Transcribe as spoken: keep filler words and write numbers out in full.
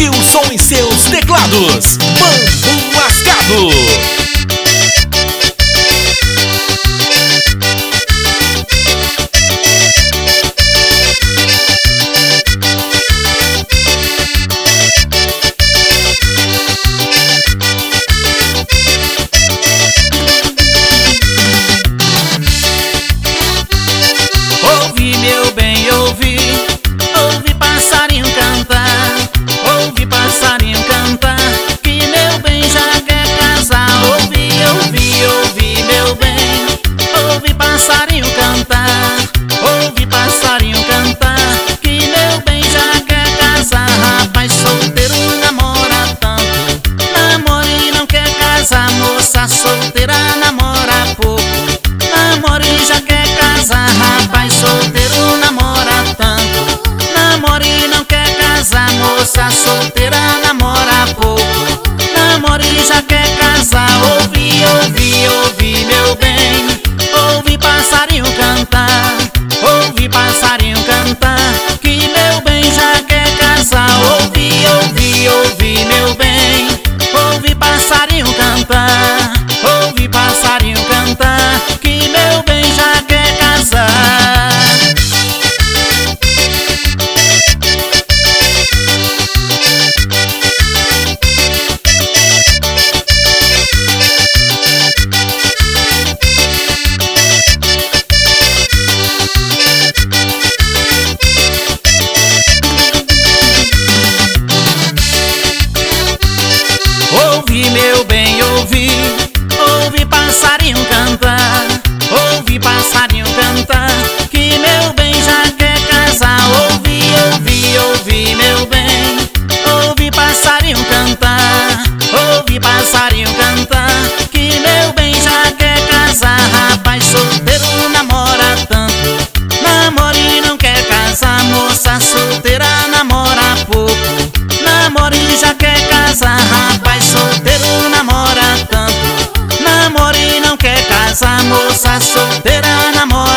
Gilson em seus teclados, Bambu Mascado. Ouvi, meu bem, ouvi, ouvi passarinho cantar, ouvi passarinho cantar, que meu bem já quer casar. Ouvi, ouvi, ouvi, meu bem, ouvi passarinho cantar, ouvi passarinho cantar, que meu bem já quer casar. Rapaz solteiro namora tanto, namora e não quer casar. Moça solteira namora pouco, namora e já quer casar. Rapaz solteiro namora tanto, namora e não quer casar. Moça solteira namora pouco, namora e já quer casar. Ouvi, ouvi, ouvi, meu bem, ouvi passarinho cantar, ouvi passarinho cantar, que meu bem já quer casar. Ouvi, ouvi, ouvi, meu bem, ouvi passarinho cantar, ouvi passarinho cantar, que meu bem já quer casar. Ouvi, meu bem, ouvi, ouvi passarinho cantar, ouvi passarinho cantar, que meu bem já quer casar. Ouvi, ouvi, ouvi, meu bem, ouvi passarinho cantar, ouvi passarinho cantar, que meu bem já quer casar. Rapaz solteiro namora tanto, namora e não quer casar. Moça solteira namora pouco, namora e já quer casar. Rapaz solteiro namora tanto, namora e não quer casar. Moça solteira namora